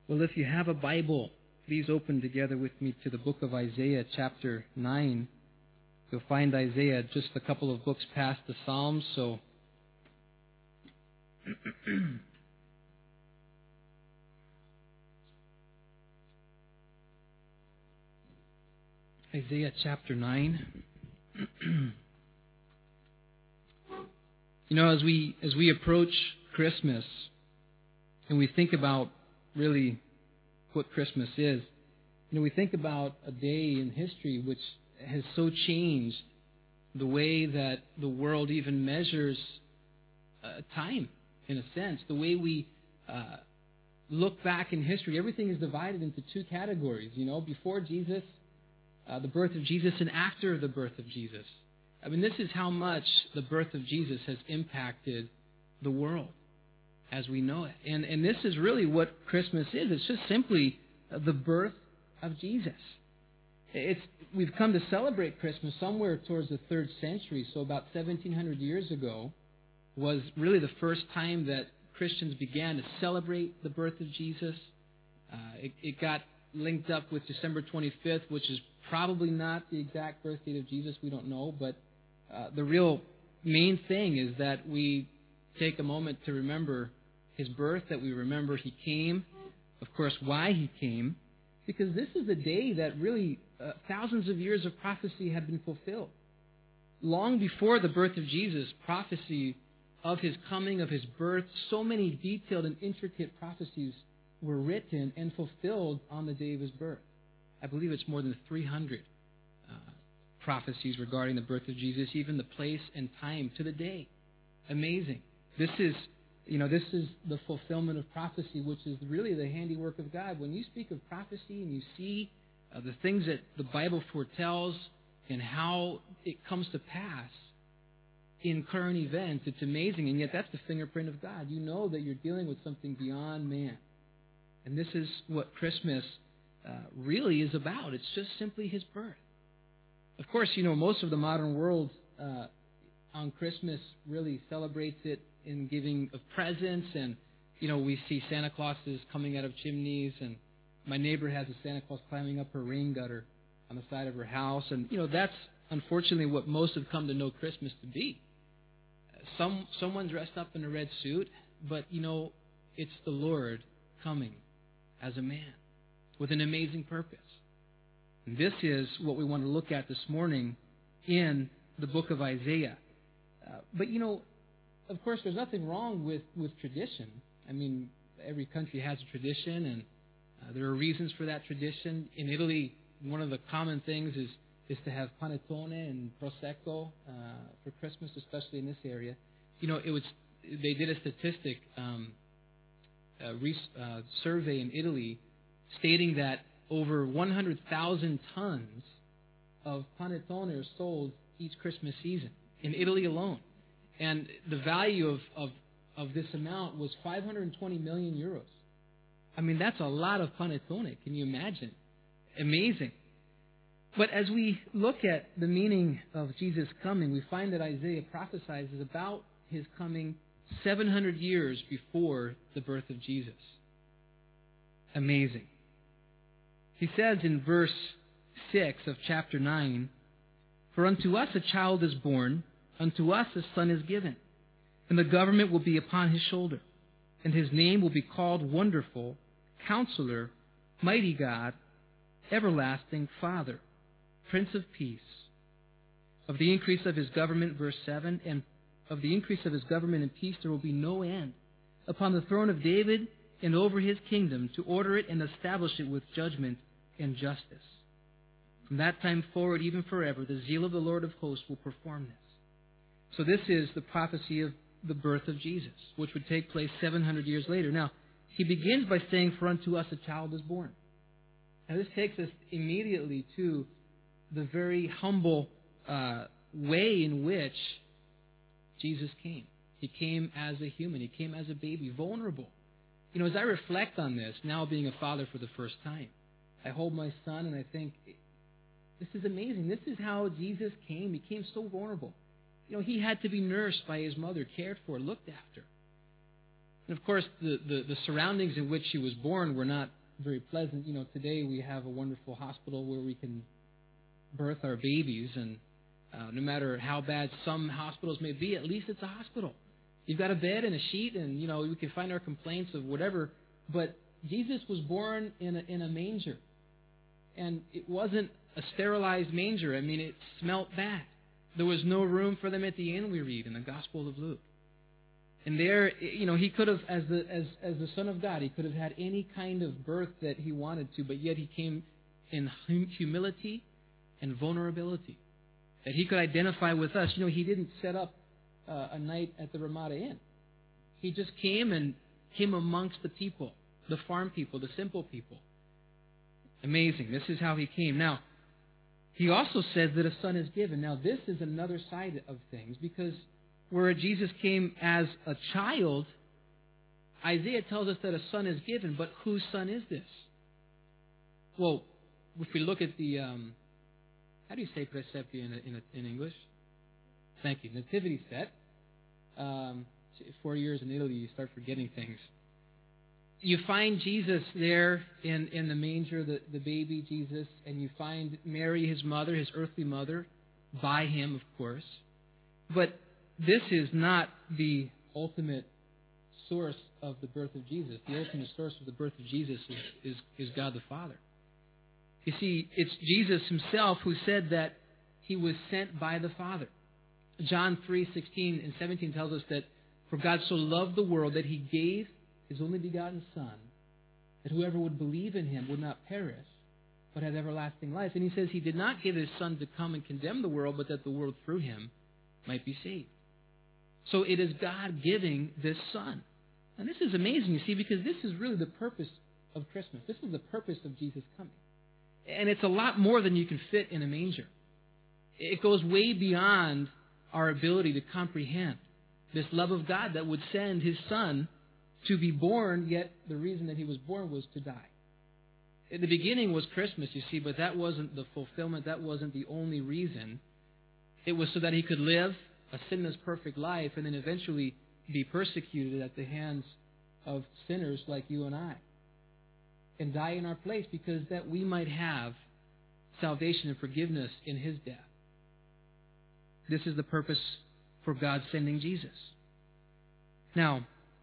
Well, if you have a Bible, please open together with me to the book of Isaiah, chapter 9. You'll find Isaiah just a couple of books past the Psalms, so Isaiah chapter 9. As we approach Christmas and we think about really what Christmas is, we think about a day in history which has so changed the way that the world even measures time, in a sense. The way we look back in history, everything is divided into two categories. Before Jesus, the birth of Jesus, and after the birth of Jesus. I mean, this is how much the birth of Jesus has impacted the world as we know it. And this is really what Christmas is. It's just simply the birth of Jesus. We've come to celebrate Christmas somewhere towards the 3rd century, so about 1,700 years ago was really the first time that Christians began to celebrate the birth of Jesus. It got linked up with December 25th, which is probably not the exact birth date of Jesus. We don't know, but the real main thing is that we take a moment to remember His birth, that we remember He came, of course, why He came, because this is a day that really thousands of years of prophecy have been fulfilled. Long before the birth of Jesus, prophecy of His coming, of His birth, so many detailed and intricate prophecies were written and fulfilled on the day of His birth. I believe it's more than 300 prophecies regarding the birth of Jesus, even the place and time to the day. Amazing. This is the fulfillment of prophecy, which is really the handiwork of God. When you speak of prophecy and you see the things that the Bible foretells and how it comes to pass in current events, it's amazing. And yet that's the fingerprint of God. You know that you're dealing with something beyond man. And this is what Christmas really is about. It's just simply His birth. Of course, most of the modern world on Christmas really celebrates it in giving of presents, and we see Santa Clauses coming out of chimneys, and my neighbor has a Santa Claus climbing up her rain gutter on the side of her house, and that's unfortunately what most have come to know Christmas to be. Someone dressed up in a red suit, but it's the Lord coming as a man with an amazing purpose. And this is what we want to look at this morning in the book of Isaiah. But of course, there's nothing wrong with tradition. I mean, every country has a tradition, and there are reasons for that tradition. In Italy, one of the common things is to have panettone and prosecco for Christmas, especially in this area. They did a statistic survey in Italy stating that over 100,000 tons of panettone are sold each Christmas season in Italy alone. And the value of this amount was 520 million euros. I mean, that's a lot of panettone. Can you imagine? Amazing. But as we look at the meaning of Jesus' coming, we find that Isaiah prophesies about His coming 700 years before the birth of Jesus. Amazing. He says in verse 6 of chapter 9, "For unto us a child is born, unto us a son is given, and the government will be upon His shoulder, and His name will be called Wonderful, Counselor, Mighty God, Everlasting Father, Prince of Peace. Of the increase of His government," verse 7, "and of the increase of His government and peace there will be no end, upon the throne of David and over His kingdom, to order it and establish it with judgment and justice. From that time forward, even forever, the zeal of the Lord of hosts will perform this." So this is the prophecy of the birth of Jesus, which would take place 700 years later. Now, he begins by saying, "For unto us a child is born." Now, this takes us immediately to the very humble way in which Jesus came. He came as a human. He came as a baby, vulnerable. As I reflect on this, now being a father for the first time, I hold my son and I think, this is amazing. This is how Jesus came. He came so vulnerable. He had to be nursed by His mother, cared for, looked after. And of course, the surroundings in which he was born were not very pleasant. Today we have a wonderful hospital where we can birth our babies, and no matter how bad some hospitals may be, at least it's a hospital. You've got a bed and a sheet, and we can find our complaints of whatever. But Jesus was born in a manger, and it wasn't a sterilized manger. I mean, it smelt bad. There was no room for them at the inn, we read in the Gospel of Luke. And there, he could have, as the Son of God, he could have had any kind of birth that he wanted to, but yet he came in humility and vulnerability, that he could identify with us. He didn't set up a night at the Ramada Inn. He just came amongst the people, the farm people, the simple people. Amazing. This is how he came. Now, he also says that a son is given. Now, this is another side of things, because where Jesus came as a child, Isaiah tells us that a son is given, but whose son is this? Well, if we look at the, how do you say presepio in English? Thank you. Nativity set. 4 years in Italy, you start forgetting things. You find Jesus there in the manger, the baby Jesus, and you find Mary, his mother, his earthly mother, by him, of course. But this is not the ultimate source of the birth of Jesus. The ultimate source of the birth of Jesus is God the Father. You see, it's Jesus himself who said that he was sent by the Father. John 3:16 and 17 tells us that for God so loved the world that he gave his only begotten Son, that whoever would believe in him would not perish, but have everlasting life. And he says he did not give his Son to come and condemn the world, but that the world through him might be saved. So it is God giving this Son. And this is amazing, you see, because this is really the purpose of Christmas. This is the purpose of Jesus coming. And it's a lot more than you can fit in a manger. It goes way beyond our ability to comprehend this love of God that would send his Son to be born, yet the reason that he was born was to die. In the beginning was Christmas, you see, but that wasn't the fulfillment. That wasn't the only reason. It was so that he could live a sinless, perfect life and then eventually be persecuted at the hands of sinners like you and I, and die in our place, because that we might have salvation and forgiveness in his death. This is the purpose for God sending Jesus. Now,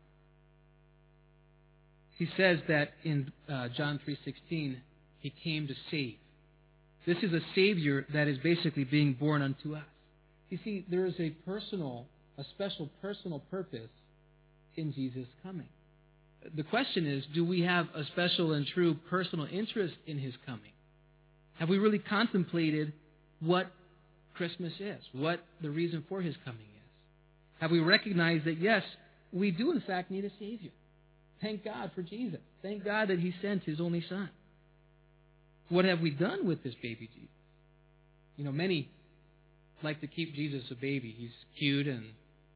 he says that in John 3:16, he came to save. This is a Savior that is basically being born unto us. You see, there is a special personal purpose in Jesus' coming. The question is, do we have a special and true personal interest in his coming? Have we really contemplated what Christmas is, what the reason for his coming is? Have we recognized that, yes, we do in fact need a Savior? Thank God for Jesus. Thank God that he sent his only Son. What have we done with this baby Jesus? Many like to keep Jesus a baby. He's cute, and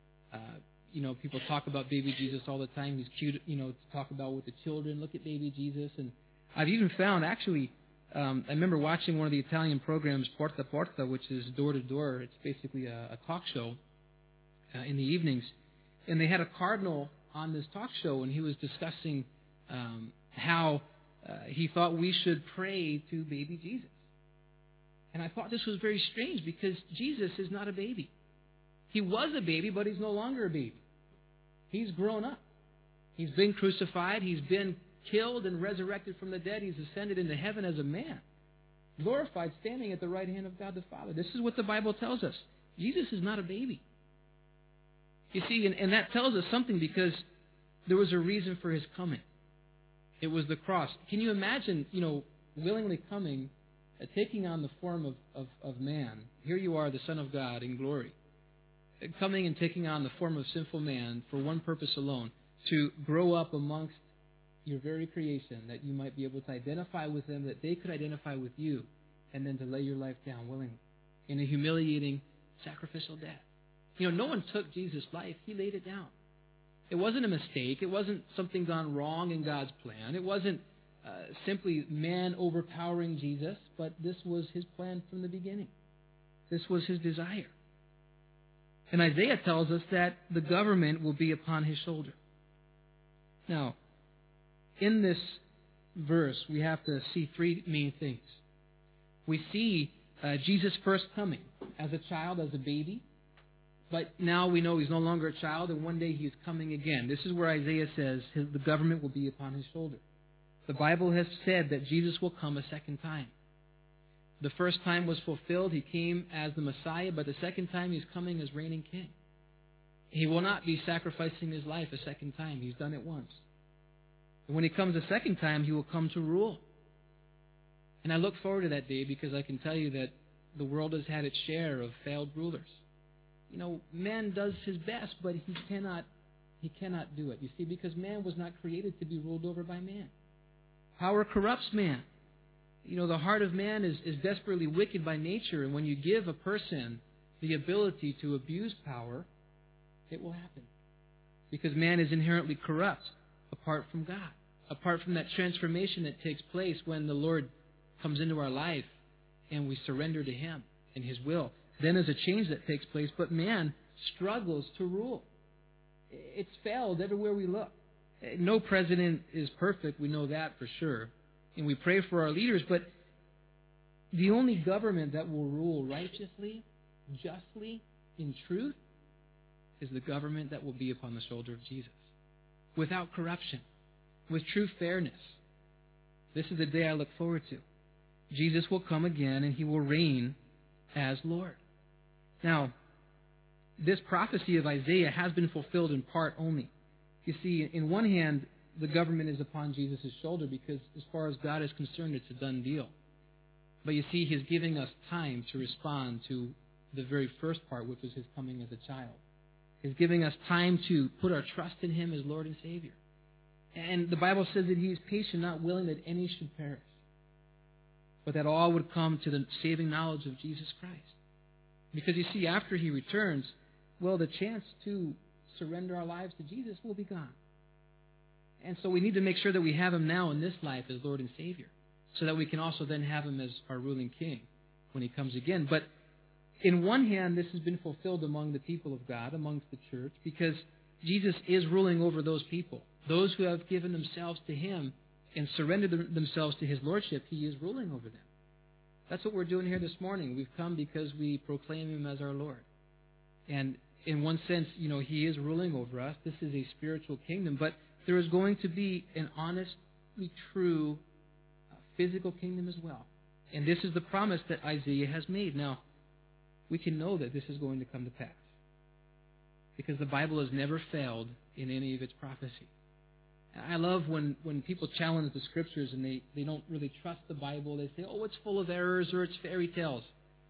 people talk about baby Jesus all the time. He's cute, to talk about with the children. Look at baby Jesus. And I've even found, actually, I remember watching one of the Italian programs, Porta Porta, which is door to door. It's basically a talk show in the evenings. And they had a cardinal on this talk show, and he was discussing how he thought we should pray to baby Jesus. And I thought this was very strange, because Jesus is not a baby. He was a baby, but he's no longer a baby. He's grown up. He's been crucified. He's been killed and resurrected from the dead. He's ascended into heaven as a man, glorified, standing at the right hand of God the Father. This is what the Bible tells us. Jesus is not a baby. You see, and that tells us something, because there was a reason for his coming. It was the cross. Can you imagine, willingly coming, taking on the form of man? Here you are, the Son of God in glory, coming and taking on the form of sinful man for one purpose alone, to grow up amongst your very creation, that you might be able to identify with them, that they could identify with you, and then to lay your life down willingly in a humiliating, sacrificial death. No one took Jesus' life. He laid it down. It wasn't a mistake. It wasn't something gone wrong in God's plan. It wasn't simply man overpowering Jesus, but this was his plan from the beginning. This was his desire. And Isaiah tells us that the government will be upon his shoulder. Now, in this verse, we have to see three main things. We see Jesus first coming as a child, as a baby. But now we know he's no longer a child, and one day he is coming again. This is where Isaiah says the government will be upon his shoulder. The Bible has said that Jesus will come a second time. The first time was fulfilled. He came as the Messiah, but the second time he's coming as reigning king. He will not be sacrificing his life a second time. He's done it once. And when he comes a second time, he will come to rule. And I look forward to that day because I can tell you that the world has had its share of failed rulers. You know, man does his best, but he cannot do it. You see, because man was not created to be ruled over by man. Power corrupts man. You know, the heart of man is desperately wicked by nature, and when you give a person the ability to abuse power, it will happen. Because man is inherently corrupt apart from God, apart from that transformation that takes place when the Lord comes into our life and we surrender to Him and His will. Then there's a change that takes place, but man struggles to rule. It's failed everywhere we look. No president is perfect, we know that for sure. And we pray for our leaders, but the only government that will rule righteously, justly, in truth, is the government that will be upon the shoulder of Jesus. Without corruption, with true fairness. This is the day I look forward to. Jesus will come again and He will reign as Lord. Now, this prophecy of Isaiah has been fulfilled in part only. You see, in one hand, the government is upon Jesus' shoulder because as far as God is concerned, it's a done deal. But you see, He's giving us time to respond to the very first part, which was His coming as a child. He's giving us time to put our trust in Him as Lord and Savior. And the Bible says that He is patient, not willing that any should perish, but that all would come to the saving knowledge of Jesus Christ. Because you see, after He returns, well, the chance to surrender our lives to Jesus will be gone. And so we need to make sure that we have Him now in this life as Lord and Savior, so that we can also then have Him as our ruling King when He comes again. But in one hand, this has been fulfilled among the people of God, amongst the church, because Jesus is ruling over those people. Those who have given themselves to Him and surrendered themselves to His Lordship, He is ruling over them. That's what we're doing here this morning. We've come because we proclaim Him as our Lord. And in one sense, you know, He is ruling over us. This is a spiritual kingdom. But there is going to be an honestly true physical kingdom as well. And this is the promise that Isaiah has made. Now, we can know that this is going to come to pass, because the Bible has never failed in any of its prophecy. I love when people challenge the Scriptures and they don't really trust the Bible. They say, oh, it's full of errors or it's fairy tales.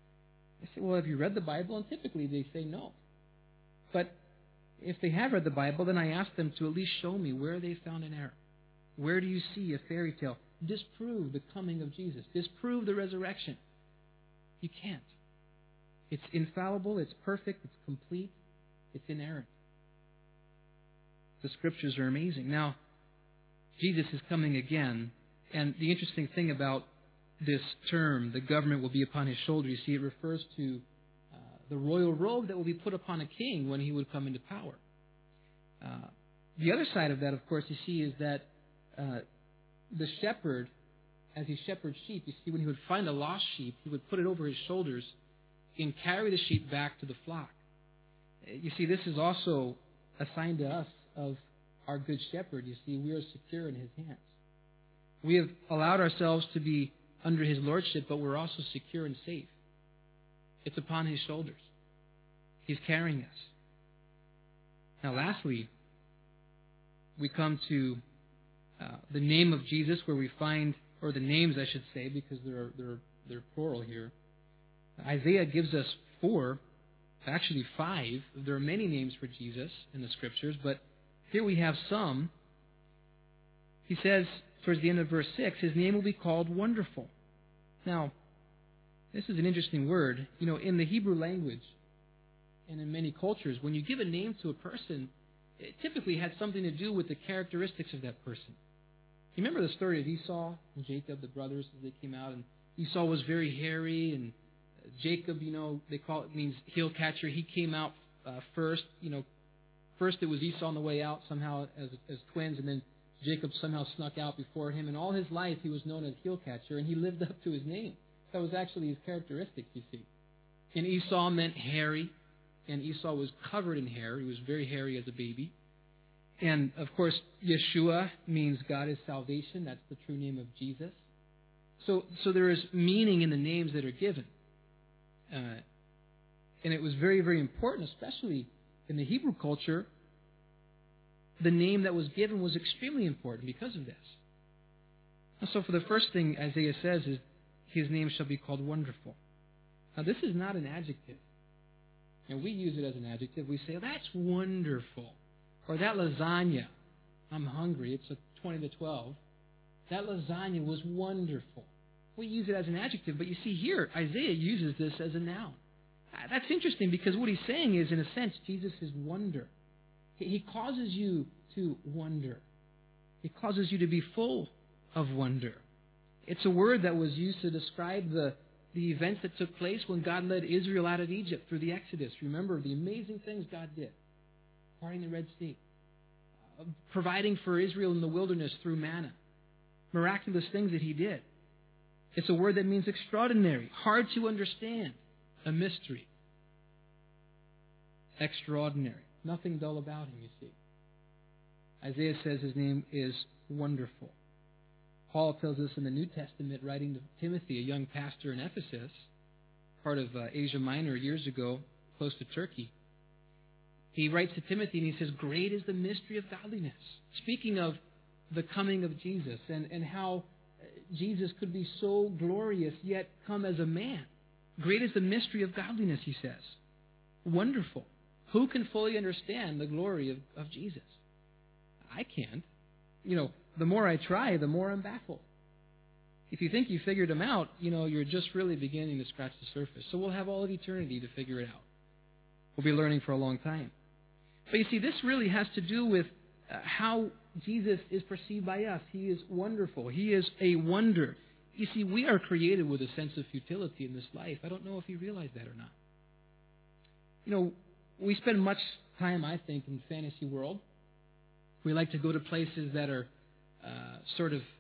I say, well, have you read the Bible? And typically they say no. But if they have read the Bible, then I ask them to at least show me where they found an error. Where do you see a fairy tale? Disprove the coming of Jesus. Disprove the resurrection. You can't. It's infallible, it's perfect, it's complete, it's inerrant. The Scriptures are amazing. Now, Jesus is coming again, and the interesting thing about this term, the government will be upon His shoulder, you see, it refers to the royal robe that will be put upon a king when he would come into power. The other side of that, of course, you see, is that the shepherd, as he shepherds sheep, you see, when he would find a lost sheep, he would put it over his shoulders and carry the sheep back to the flock. You see, this is also a sign to us of our good shepherd. You see, we are secure in His hands. We have allowed ourselves to be under His lordship, but we're also secure and safe. It's upon His shoulders. He's carrying us. Now, lastly, we come to the name of Jesus, where we find, or the names, I should say, because they're plural here. Isaiah gives us 4, actually 5. There are many names for Jesus in the Scriptures, but here we have some. He says, towards the end of verse 6, His name will be called Wonderful. Now, this is an interesting word. You know, in the Hebrew language and in many cultures, when you give a name to a person, it typically had something to do with the characteristics of that person. You remember the story of Esau and Jacob, the brothers, as they came out, and Esau was very hairy, and Jacob, you know, they call it, means heel catcher. He came out first, you know, First, it was Esau on the way out somehow as twins, and then Jacob somehow snuck out before him. And all his life, he was known as heel catcher, and he lived up to his name. That was actually his characteristics, you see. And Esau meant hairy, and Esau was covered in hair. He was very hairy as a baby. And, of course, Yeshua means God is salvation. That's the true name of Jesus. So there is meaning in the names that are given. And it was very, very important, especially in the Hebrew culture. The name that was given was extremely important because of this. And so for the first thing Isaiah says is, his name shall be called Wonderful. Now, this is not an adjective. And we use it as an adjective. We say, oh, that's wonderful. Or that lasagna, I'm hungry. It's a 20 to 12. That lasagna was wonderful. We use it as an adjective. But you see here, Isaiah uses this as a noun. That's interesting because what he's saying is, in a sense, Jesus is wonder. He causes you to wonder. He causes you to be full of wonder. It's a word that was used to describe the events that took place when God led Israel out of Egypt through the Exodus. Remember the amazing things God did. Parting the Red Sea. Providing for Israel in the wilderness through manna. Miraculous things that He did. It's a word that means extraordinary, hard to understand, a mystery. Extraordinary. Nothing dull about Him, you see. Isaiah says His name is Wonderful. Paul tells us in the New Testament, writing to Timothy, a young pastor in Ephesus, part of Asia Minor years ago, close to Turkey. He writes to Timothy and he says, great is the mystery of godliness. Speaking of the coming of Jesus and how Jesus could be so glorious yet come as a man. Great is the mystery of godliness, he says. Wonderful. Who can fully understand the glory of Jesus? I can't. The more I try, the more I'm baffled. If you think you figured Him out, you're just really beginning to scratch the surface. So we'll have all of eternity to figure it out. We'll be learning for a long time. But you see, this really has to do with how Jesus is perceived by us. He is wonderful. He is a wonder. You see, we are created with a sense of futility in this life. I don't know if you realize that or not. We spend much time, I think, in the fantasy world. We like to go to places that are sort of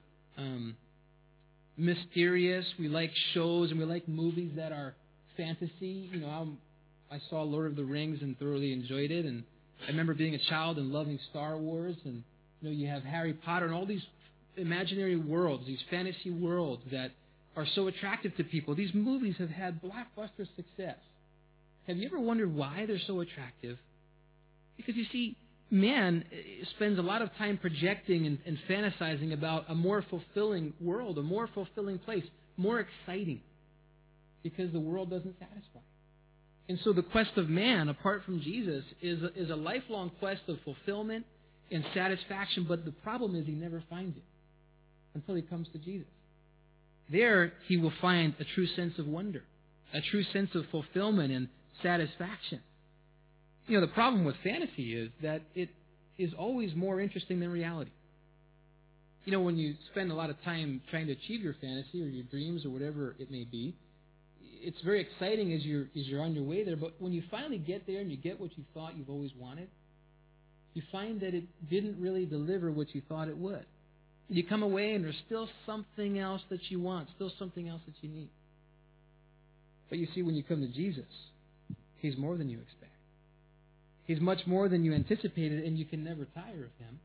mysterious. We like shows and we like movies that are fantasy. I saw Lord of the Rings and thoroughly enjoyed it. And I remember being a child and loving Star Wars. And you have Harry Potter and all these imaginary worlds, these fantasy worlds that are so attractive to people. These movies have had blockbuster success. Have you ever wondered why they're so attractive? Because you see, man spends a lot of time projecting and fantasizing about a more fulfilling world, a more fulfilling place, more exciting, because the world doesn't satisfy. And so the quest of man, apart from Jesus, is a lifelong quest of fulfillment and satisfaction, but the problem is he never finds it until he comes to Jesus. There he will find a true sense of wonder, a true sense of fulfillment and satisfaction. The problem with fantasy is that it is always more interesting than reality. When you spend a lot of time trying to achieve your fantasy or your dreams or whatever it may be, it's very exciting as you're on your way there, but when you finally get there and you get what you thought you've always wanted, you find that it didn't really deliver what you thought it would. You come away and there's still something else that you want, still something else that you need. But you see, when you come to Jesus, He's more than you expect. He's much more than you anticipated, and you can never tire of Him.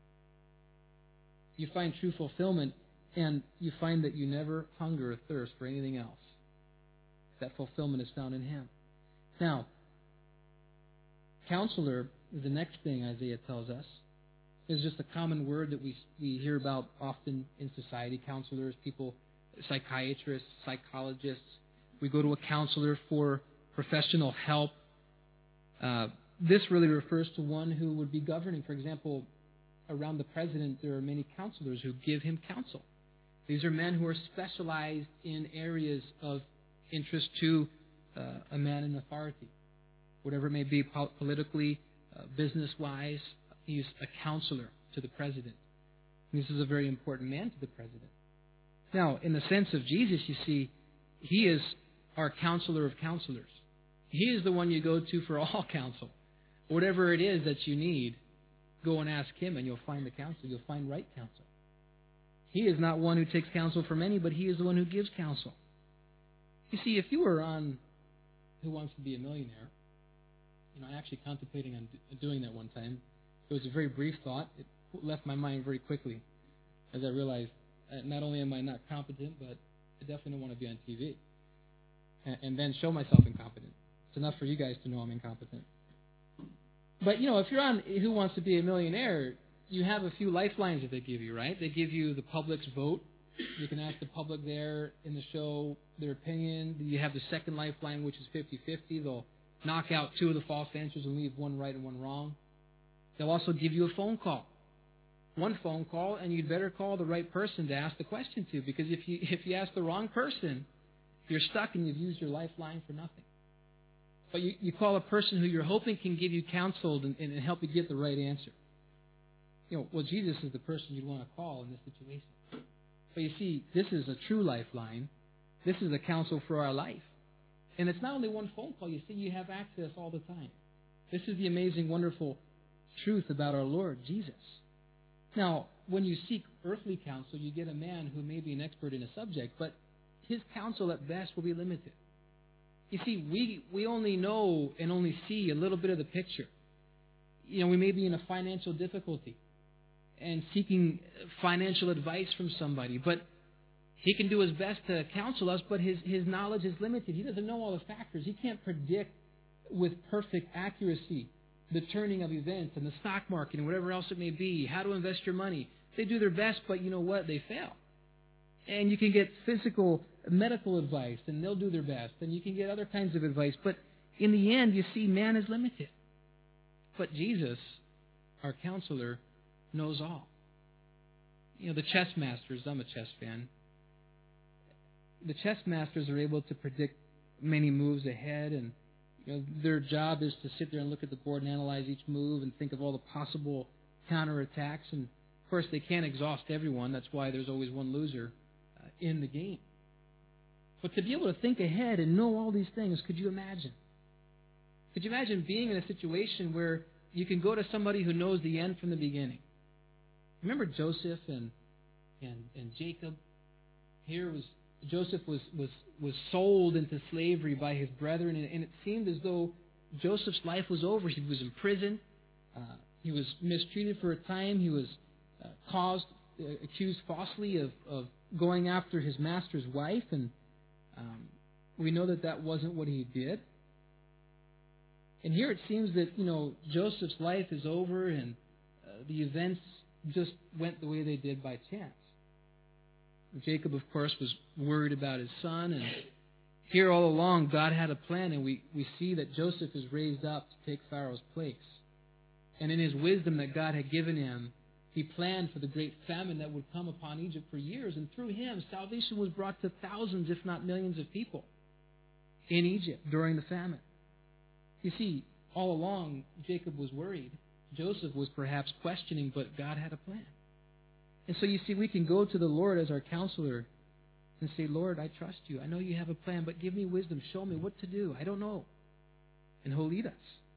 You find true fulfillment, and you find that you never hunger or thirst for anything else. That fulfillment is found in Him. Now, counselor is the next thing Isaiah tells us. It's just a common word that we hear about often in society. Counselors, people, psychiatrists, psychologists. We go to a counselor for professional help. This really refers to one who would be governing. For example, around the president, there are many counselors who give him counsel. These are men who are specialized in areas of interest to a man in authority. Whatever it may be, politically, business-wise, he's a counselor to the president. And this is a very important man to the president. Now, in the sense of Jesus, you see, He is our counselor of counselors. He is the one you go to for all counsel. Whatever it is that you need, Go and ask Him, and you'll find the counsel. You'll find right counsel. He is not one who takes counsel from any, but He is the one who gives counsel. You see, if you were on Who Wants to Be a Millionaire, I'm actually contemplating on doing that one time. It was a very brief thought. It left my mind very quickly as I realized not only am I not competent, but I definitely don't want to be on TV and then show myself incompetent. It's enough for you guys to know I'm incompetent. But, if you're on Who Wants to Be a Millionaire, you have a few lifelines that they give you, right? They give you the public's vote. You can ask the public there in the show their opinion. You have the second lifeline, which is 50-50. They'll knock out two of the false answers and leave one right and one wrong. They'll also give you a phone call. One phone call, and you'd better call the right person to ask the question to, because if you ask the wrong person, you're stuck and you've used your lifeline for nothing. But you call a person who you're hoping can give you counsel and help you get the right answer. Well, Jesus is the person you'd want to call in this situation. But you see, this is a true lifeline. This is a counsel for our life. And it's not only one phone call. You see, you have access all the time. This is the amazing, wonderful truth about our Lord, Jesus. Now, when you seek earthly counsel, you get a man who may be an expert in a subject, but his counsel at best will be limited. You see, we only know and only see a little bit of the picture. We may be in a financial difficulty and seeking financial advice from somebody, but he can do his best to counsel us, but his knowledge is limited. He doesn't know all the factors. He can't predict with perfect accuracy the turning of events and the stock market and whatever else it may be, how to invest your money. They do their best, but you know what? They fail. And you can get medical advice, and they'll do their best. And you can get other kinds of advice. But in the end, you see, man is limited. But Jesus, our counselor, knows all. The chess masters, I'm a chess fan. The chess masters are able to predict many moves ahead, and their job is to sit there and look at the board and analyze each move and think of all the possible counterattacks. And, of course, they can't exhaust everyone. That's why there's always one loser in the game. But to be able to think ahead and know all these things, could you imagine? Could you imagine being in a situation where you can go to somebody who knows the end from the beginning? Remember Joseph and Jacob? Joseph was sold into slavery by his brethren, and it seemed as though Joseph's life was over. He was in prison. He was mistreated for a time. He was accused falsely of going after his master's wife, and we know that wasn't what he did. And here it seems that Joseph's life is over, and the events just went the way they did by chance. Jacob, of course, was worried about his son, and here all along God had a plan, and we see that Joseph is raised up to take Pharaoh's place. And in his wisdom that God had given him, he planned for the great famine that would come upon Egypt for years, and through him salvation was brought to thousands, if not millions of people in Egypt during the famine. You see, all along Jacob was worried. Joseph was perhaps questioning, but God had a plan. And so you see, we can go to the Lord as our counselor and say, Lord, I trust you. I know you have a plan, but give me wisdom. Show me what to do. I don't know. And He'll lead us.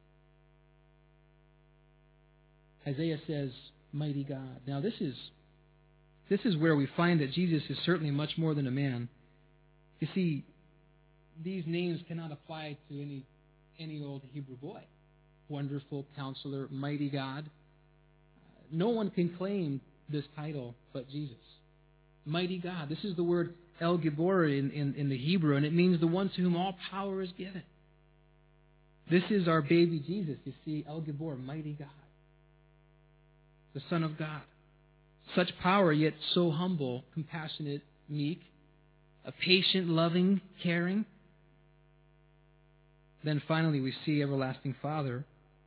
Isaiah says, mighty God. Now this is where we find that Jesus is certainly much more than a man. You see, these names cannot apply to any old Hebrew boy. Wonderful Counselor, Mighty God. No one can claim this title but Jesus. Mighty God. This is the word El Gibor in the Hebrew, and it means the one to whom all power is given. This is our baby Jesus. You see, El Gibor, Mighty God. The Son of God. Such power, yet so humble, compassionate, meek, a patient, loving, caring. Then finally we see Everlasting Father.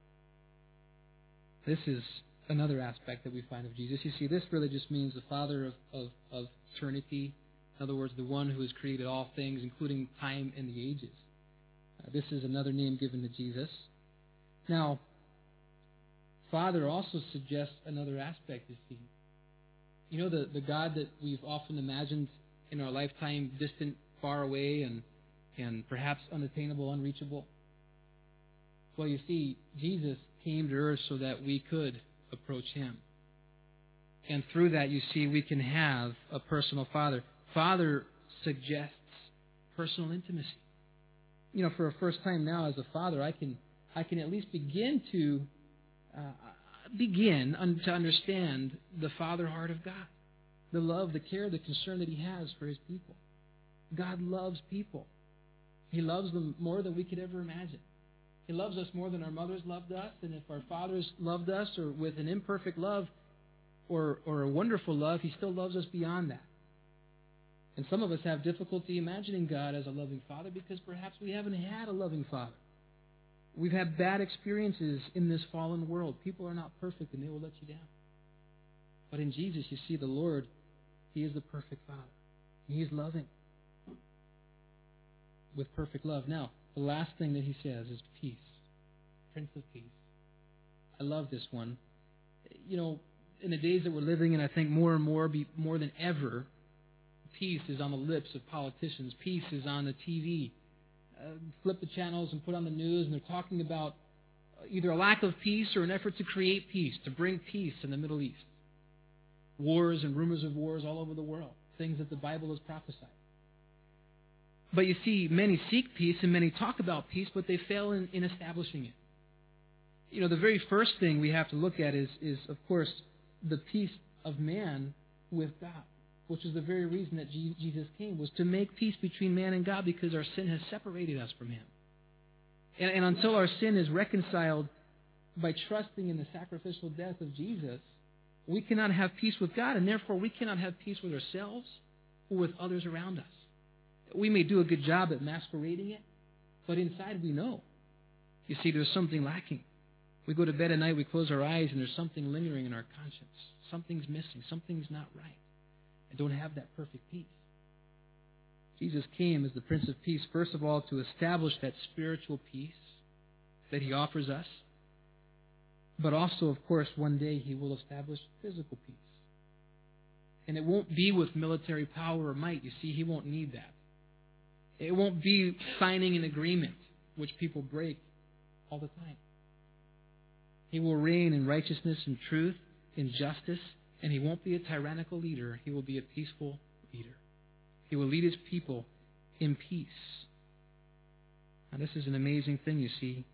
This is another aspect that we find of Jesus. You see, this really just means the Father of eternity. In other words, the one who has created all things, including time and the ages. This is another name given to Jesus. Now, Father also suggests another aspect, you see. You know, the God that we've often imagined in our lifetime, distant, far away, and perhaps unattainable, unreachable. Well, you see, Jesus came to earth so that we could approach Him. And through that, you see, we can have a personal Father. Father suggests personal intimacy. You know, for a first time now as a father, I can at least begin to understand the Father heart of God. The love, the care, the concern that He has for His people. God loves people. He loves them more than we could ever imagine. He loves us more than our mothers loved us, and if our fathers loved us, or with an imperfect love, or a wonderful love, He still loves us beyond that. And some of us have difficulty imagining God as a loving Father because perhaps we haven't had a loving Father. We've had bad experiences in this fallen world. People are not perfect and they will let you down. But in Jesus, you see the Lord, He is the perfect Father. He is loving with perfect love. Now, the last thing that He says is peace. Prince of Peace. I love this one. You know, in the days that we're living in, I think more and more, more than ever, peace is on the lips of politicians. Peace is on the TV. Flip the channels and put on the news, and they're talking about either a lack of peace or an effort to create peace, to bring peace in the Middle East. Wars and rumors of wars all over the world. Things that the Bible has prophesied. But you see, many seek peace and many talk about peace, but they fail in establishing it. You know, the very first thing we have to look at is of course, the peace of man with God, which is the very reason that Jesus came, was to make peace between man and God because our sin has separated us from Him. And until our sin is reconciled by trusting in the sacrificial death of Jesus, we cannot have peace with God, and therefore we cannot have peace with ourselves or with others around us. We may do a good job at masquerading it, but inside we know. You see, there's something lacking. We go to bed at night, we close our eyes, and there's something lingering in our conscience. Something's missing. Something's not right. I don't have that perfect peace. Jesus came as the Prince of Peace, first of all, to establish that spiritual peace that He offers us. But also, of course, one day He will establish physical peace. And it won't be with military power or might. You see, He won't need that. It won't be signing an agreement, which people break all the time. He will reign in righteousness and truth, in justice, and He won't be a tyrannical leader. He will be a peaceful leader. He will lead His people in peace. Now, this is an amazing thing, you see.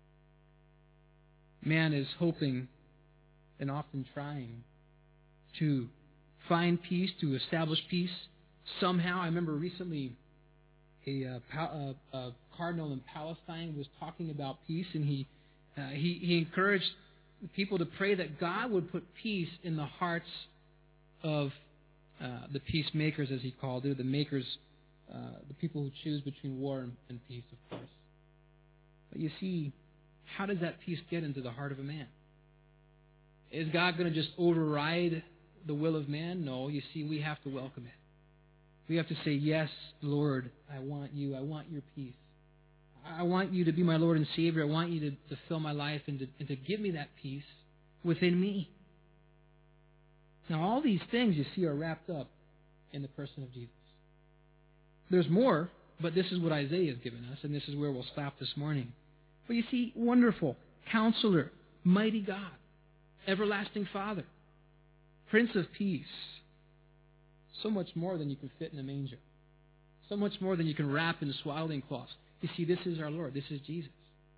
Man is hoping and often trying to find peace, to establish peace somehow. I remember recently a cardinal in Palestine was talking about peace, and he encouraged people to pray that God would put peace in the hearts of the peacemakers, as he called it, the makers, the people who choose between war and peace, of course. But you see, how does that peace get into the heart of a man? Is God going to just override the will of man? No, you see, we have to welcome it. We have to say, yes, Lord, I want you. I want your peace. I want you to be my Lord and Savior. I want you to fill my life and to give me that peace within me. Now, all these things, you see, are wrapped up in the person of Jesus. There's more, but this is what Isaiah has given us, and this is where we'll stop this morning. But you see, wonderful, Counselor, mighty God, everlasting Father, Prince of Peace. So much more than you can fit in a manger. So much more than you can wrap in swaddling cloths. You see, this is our Lord. This is Jesus.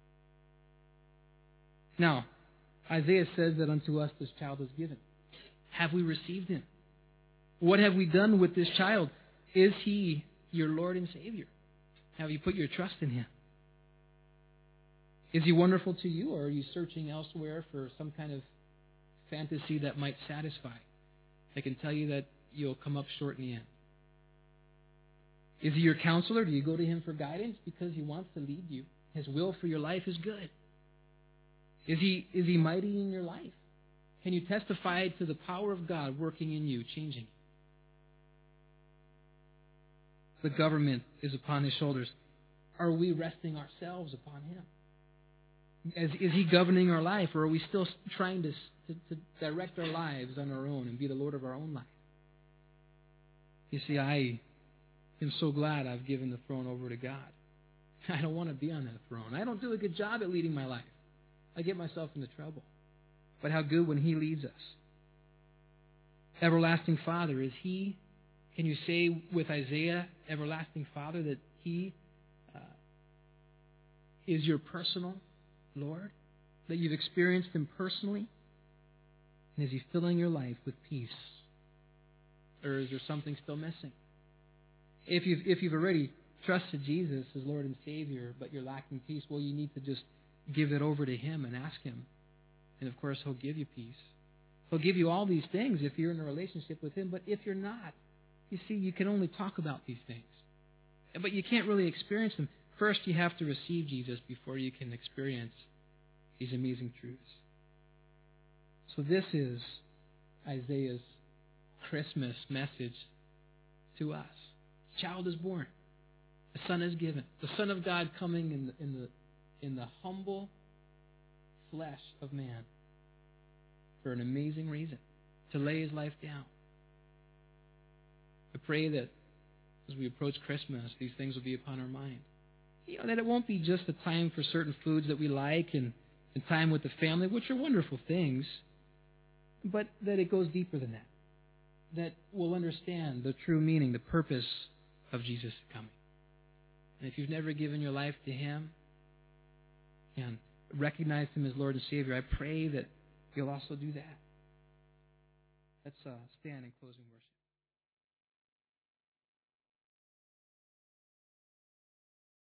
Now, Isaiah says that unto us this child is given. Have we received Him? What have we done with this child? Is He your Lord and Savior? Have you put your trust in Him? Is He wonderful to you, or are you searching elsewhere for some kind of fantasy that might satisfy? I can tell you that you'll come up short in the end. Is He your counselor? Do you go to Him for guidance because He wants to lead you? His will for your life is good. Is He mighty in your life? Can you testify to the power of God working in you, changing you? The government is upon His shoulders. Are we resting ourselves upon Him? Is He governing our life, or are we still trying to direct our lives on our own and be the Lord of our own life? You see, I am so glad I've given the throne over to God. I don't want to be on that throne. I don't do a good job at leading my life. I get myself into trouble. but how good when He leads us. Everlasting Father, is He, can you say with Isaiah, Everlasting Father, that He is your personal Lord? That you've experienced Him personally? And is He filling your life with peace? Or is there something still missing? If you've already trusted Jesus as Lord and Savior, but you're lacking peace, well, you need to just give it over to Him and ask Him. And of course, He'll give you peace. He'll give you all these things if you're in a relationship with Him. But if you're not, you see, you can only talk about these things. But you can't really experience them. First, you have to receive Jesus before you can experience these amazing truths. So this is Isaiah's Christmas message to us. A child is born. A son is given. The Son of God coming in the humble flesh of man for an amazing reason, to lay His life down. I pray that as we approach Christmas, these things will be upon our mind. That it won't be just a time for certain foods that we like and time with the family, which are wonderful things, but that it goes deeper than that. That we'll understand the true meaning, the purpose of Jesus coming. And if you've never given your life to Him and recognized Him as Lord and Savior, I pray that you'll also do that. Let's stand in closing worship.